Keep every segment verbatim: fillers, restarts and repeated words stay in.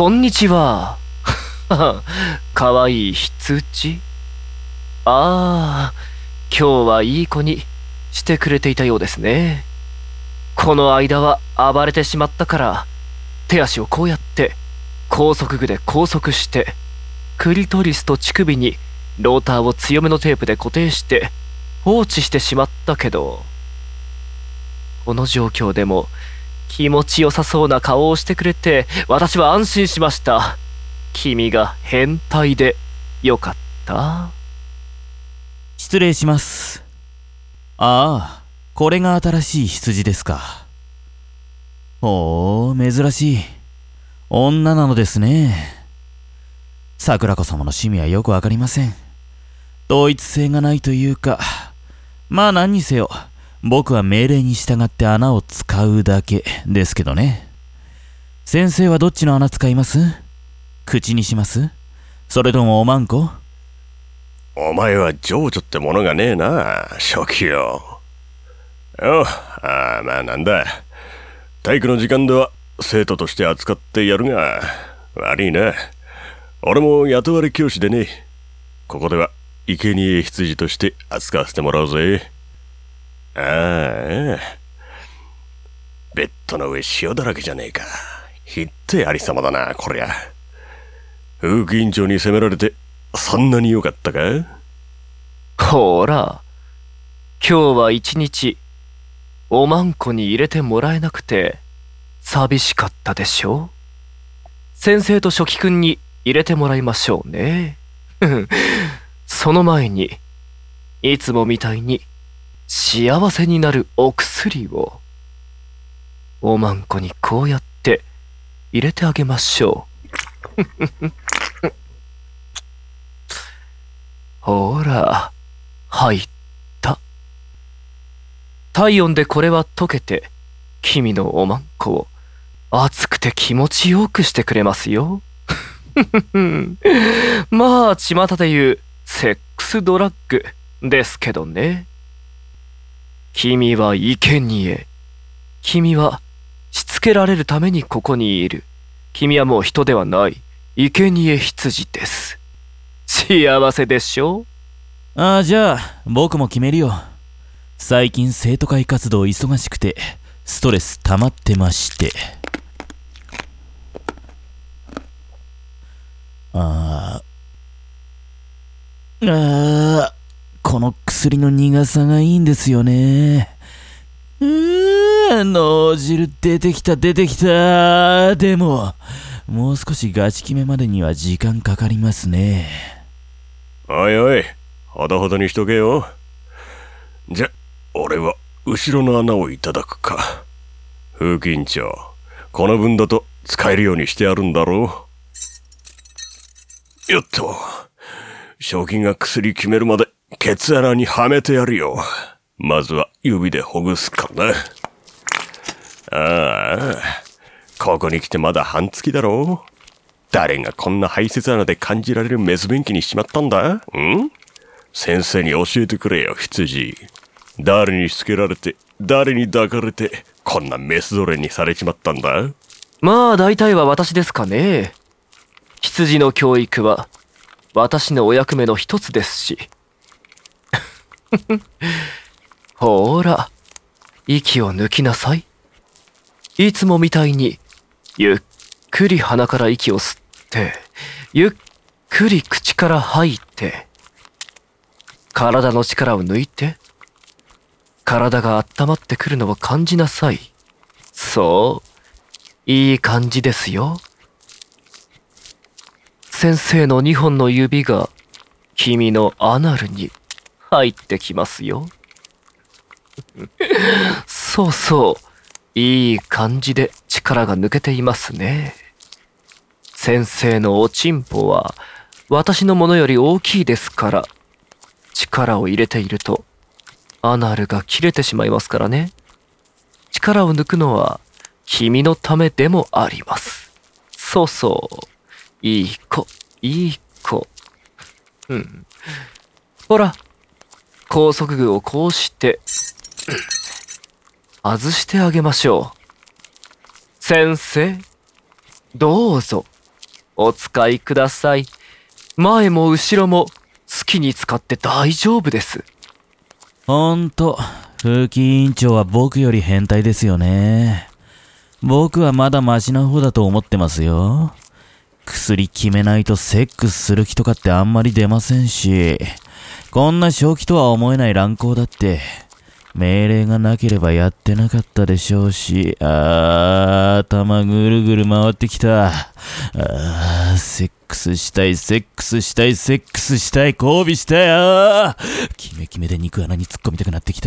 こんにちは。かわいい羊。ああ、今日はいい子にしてくれていたようですね。この間は暴れてしまったから、手足をこうやって高速具で拘束して、クリトリスと乳首にローターを強めのテープで固定して放置してしまったけど、この状況でも気持ちよさそうな顔をしてくれて、私は安心しました。君が変態でよかった。 失礼します。ああ、これが新しい羊ですか。おお、珍しい女なのですね。桜子様の趣味はよくわかりません。統一性がないというか、まあ何にせよ僕は命令に従って穴を使うだけですけどね。先生はどっちの穴使います？口にします？それともおまんこ？ お前は情緒ってものがねえな、初期よ。おう、ああ、まあなんだ。体育の時間では生徒として扱ってやるが、悪いな。俺も雇われ教師でね。ここでは生贄羊として扱わせてもらうぜ。ああ、ベッドの上塩だらけじゃねえか。ひってありさまだな、こりゃ。風紀委員長に責められてそんなに良かったか？ ほら、今日は一日おまんこに入れてもらえなくて寂しかったでしょ？先生と初期くんに入れてもらいましょうね。その前に、いつもみたいに幸せになるお薬をおまんこにこうやって入れてあげましょう。ほら、入った。体温でこれは溶けて、君のおまんこを熱くて気持ちよくしてくれますよ。まあ、巷で言うセックスドラッグですけどね。君は生贄。君はしつけられるためにここにいる。君はもう人ではない。生贄羊です。幸せでしょ？ ああ、じゃあ僕も決めるよ。最近生徒会活動忙しくてストレス溜まってまして。ああ、ああ、この薬の苦さがいいんですよね。うーん、脳汁出てきた出てきた。でももう少しガチ決めまでには時間かかりますね。 おいおい、ほどほどにしとけよ。じゃ、俺は後ろの穴をいただくか。風紀委員長、この分だと使えるようにしてあるんだろう。よっと、賞金が薬決めるまでケツ穴にはめてやるよ。まずは指でほぐすからな。ああ、ここに来てまだ半月だろう。誰がこんな排泄穴で感じられるメス便器にしまったんだ？ん？先生に教えてくれよ、羊。誰にしつけられて、誰に抱かれて、こんなメス奴隷にされちまったんだ？ まあ、大体は私ですかね。羊の教育は私のお役目の一つですし。ほーら、息を抜きなさい。いつもみたいに、ゆっくり鼻から息を吸って、ゆっくり口から吐いて、体の力を抜いて、体が温まってくるのを感じなさい。そう、いい感じですよ。先生の二本の指が君のアナルに入ってきますよ。そうそう、いい感じで力が抜けていますね。先生のおちんぽは私のものより大きいですから、力を入れているとアナルが切れてしまいますからね。力を抜くのは君のためでもあります。そうそう、いい子、いい子。うん。ほら、高速具をこうして、外してあげましょう。先生、どうぞお使いください。前も後ろも好きに使って大丈夫です。 ほんと、風紀委員長は僕より変態ですよね。僕はまだマシな方だと思ってますよ。薬決めないとセックスする気とかってあんまり出ませんし、こんな正気とは思えない乱行だって、命令がなければやってなかったでしょうし、あー、頭ぐるぐる回ってきた。あー、セックスしたい、セックスしたい、セックスしたい、交尾したい、あー、キメキメで肉穴に突っ込みたくなってきた。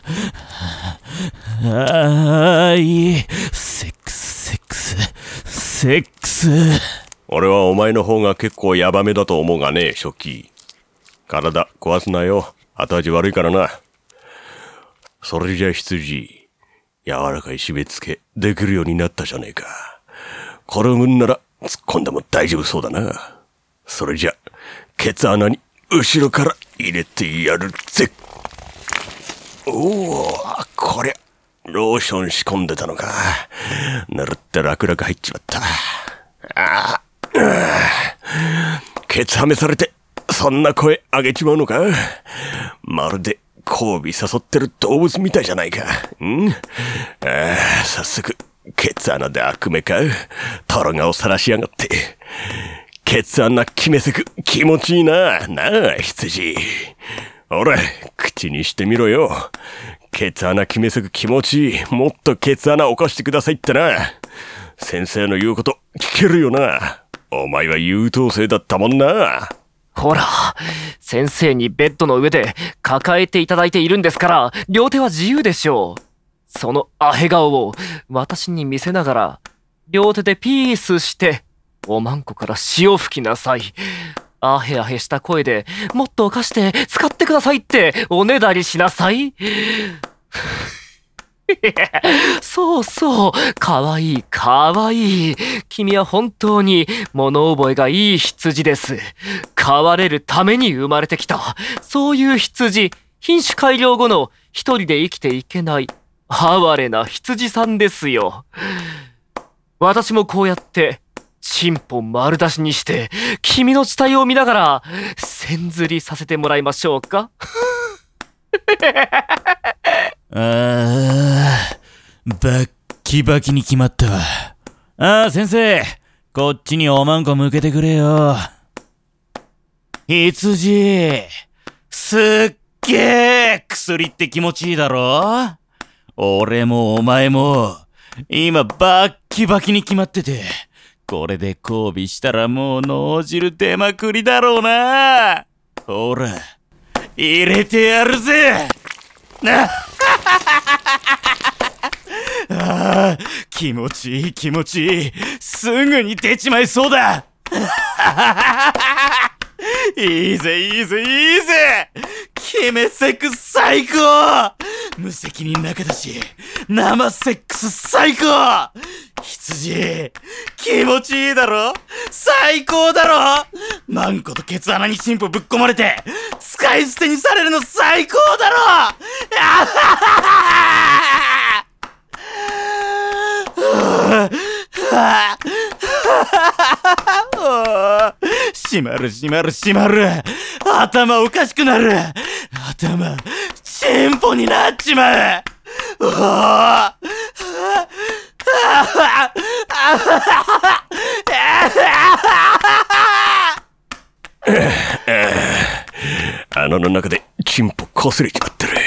あー、いい。セックス、セックス、セックス。 俺はお前の方が結構ヤバめだと思うがね、初期。体壊すなよ。後味悪いからな。それじゃ羊、柔らかい締め付けできるようになったじゃねえか。これを産んなら突っ込んでも大丈夫そうだな。それじゃ、ケツ穴に後ろから入れてやるぜ。おお、こりゃ、ローション仕込んでたのか。ぬるって楽々入っちまった。ああ、ケツはめされて、そんな声上げちまうのか。まるで、交尾誘ってる動物みたいじゃないか。んああ、早速、ケツ穴で悪目か。トロ顔さらしやがって。ケツ穴決めせく気持ちいいな。なあ、羊。ほら、口にしてみろよ。ケツ穴決めせく気持ちいい。もっとケツ穴起こしてくださいってな。先生の言うこと聞けるよな。お前は優等生だったもんな。 ほら、先生にベッドの上で抱えていただいているんですから、両手は自由でしょう。そのアヘ顔を私に見せながら、両手でピースして、おまんこから潮吹きなさい。アヘアヘした声で、もっと貸して使ってくださいっておねだりしなさい。そうそう、かわいいかわいい。君は本当に物覚えがいい羊です。飼われるために生まれてきた。そういう羊、品種改良後の一人で生きていけない哀れな羊さんですよ。私もこうやってチンポ丸出しにして君の死体を見ながら線ずりさせてもらいましょうか。 あー、バッキバキに決まったわ。あー、先生、こっちにおまんこ向けてくれよ。羊、すっげー薬って気持ちいいだろ。俺もお前も今バッキバキに決まってて、これで交尾したらもう脳汁出まくりだろうな。ほら、入れてやるぜ。なあー、気持ちいい気持ちいい。すぐに出ちまいそうだ。いいぜいいぜいいぜ。決めセックス最高。無責任なかだし生セックス最高。羊、気持ちいいだろ。最高だろ。マンコとケツ穴にチンポぶっ込まれて使い捨てにされるの最高だろ。あははは閉まる閉まる閉まる。頭おかしくなる。頭チンポになっちまう。おー穴の中でチンポ擦れちまってる。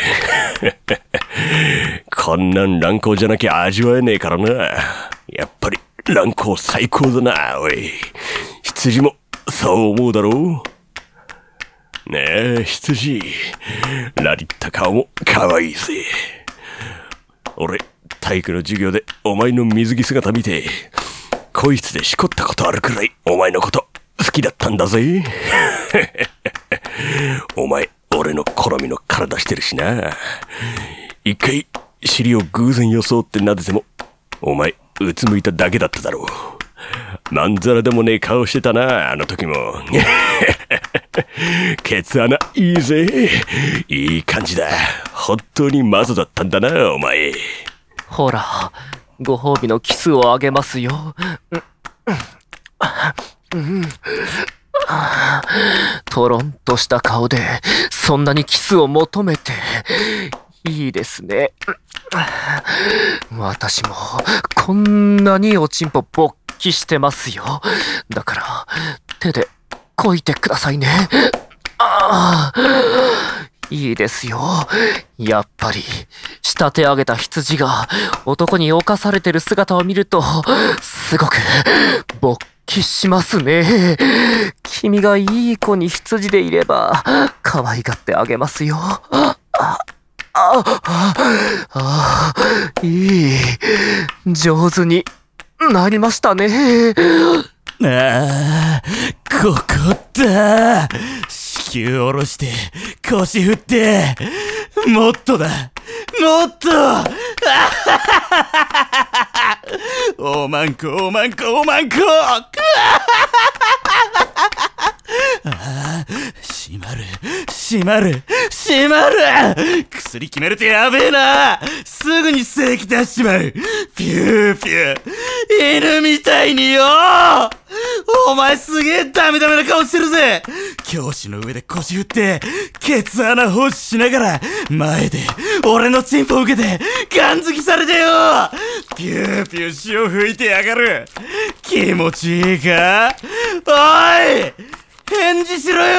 こんなん乱行じゃなきゃ味わえねえからな。やっぱり乱行最高だな。おい、羊もそう思うだろう。ねえ羊、ラリった顔も可愛いぜ。俺体育の授業でお前の水着姿見て、こいつでしこったことあるくらいお前のこと好きだったんだぜ。お前俺の好みの体してるしな。一回尻を偶然装って撫でてもお前うつむいただけだっただろう。まんざらでもねえ顔してたな、あの時も。ケツ穴いいぜ。いい感じだ。本当にマゾだったんだな、お前。 ほら、ご褒美のキスをあげますよ。 トロンとした顔でそんなにキスを求めていいですね。私もこんなにおちんぽ勃起してますよ。だから手でこいてくださいね。ああ、いいですよ。やっぱり仕立て上げた羊が男に侵されてる姿を見るとすごく勃起しますね。君がいい子に羊でいれば可愛がってあげますよ。ああああ、いい、上手になりましたね。 ああ、ここだ。子宮下ろして腰振って、もっとだ、もっとおまんこおまんこおまんこああ、閉まる閉まる閉まる。薬決めるとやべえな。すぐに正気出しちまう。ピューピュー、犬みたいによ。お前すげえダメダメな顔してるぜ。教師の上で腰振ってケツ穴放置しながら前で俺のチンポ受けてガン付きされてよ。ピューピュー潮吹いてやがる。気持ちいいか。おい返事しろよ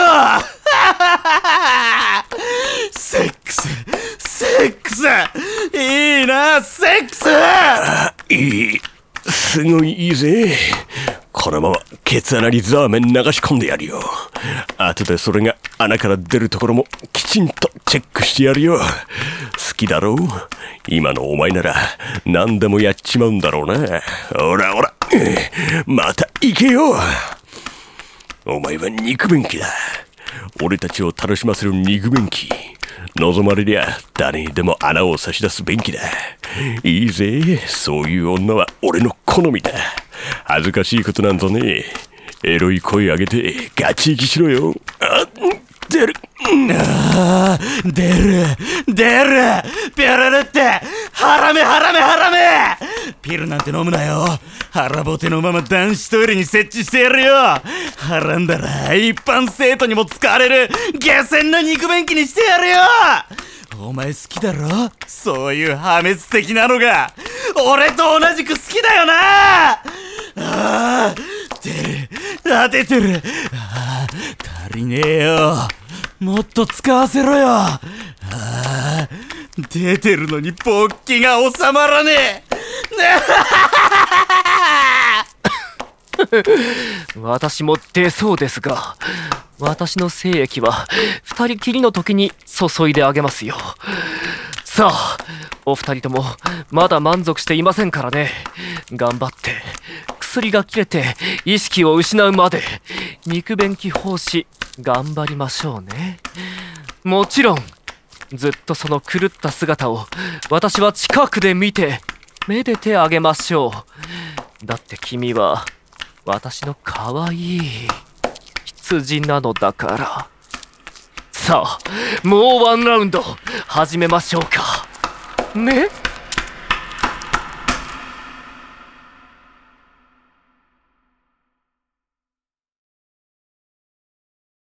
セックスセックスいいな、セックス。 あ、いい、すごいいいぜ。このままケツ穴にザーメン流し込んでやるよ。後でそれが穴から出るところもきちんとチェックしてやるよ。好きだろう。今のお前なら何でもやっちまうんだろうな。ほらほら、また行けよ。お前は肉便器だ。俺たちを楽しませる肉便器。望まれりゃ誰にでも穴を差し出す便器だ。いいぜ、そういう女は俺の好みだ。恥ずかしいことなんぞねえ。エロい声上げてガチ息しろよ。あ、出る。 あー、出る出るピュルルってハラメハラメハラメ。ピルなんて飲むなよ。腹ボテのまま男子トイレに設置してやるよ。はらんだら一般生徒にも使われる下船な肉便器にしてやるよ。お前好きだろ、そういう破滅的なのが。俺と同じく好きだよな。あー、出る、あ、出てる。あー、足りねえよ。もっと使わせろよ。ああ、出てるのに勃起が収まらねえ。 私も出そうですが、私の精液は二人きりの時に注いであげますよ。さあ、お二人ともまだ満足していませんからね。頑張って薬が切れて意識を失うまで肉便器奉仕頑張りましょうね。もちろんずっとその狂った姿を私は近くで見てめでてあげましょう。だって君は私の可愛い羊なのだから。さあ、もうワンラウンド始めましょうかね。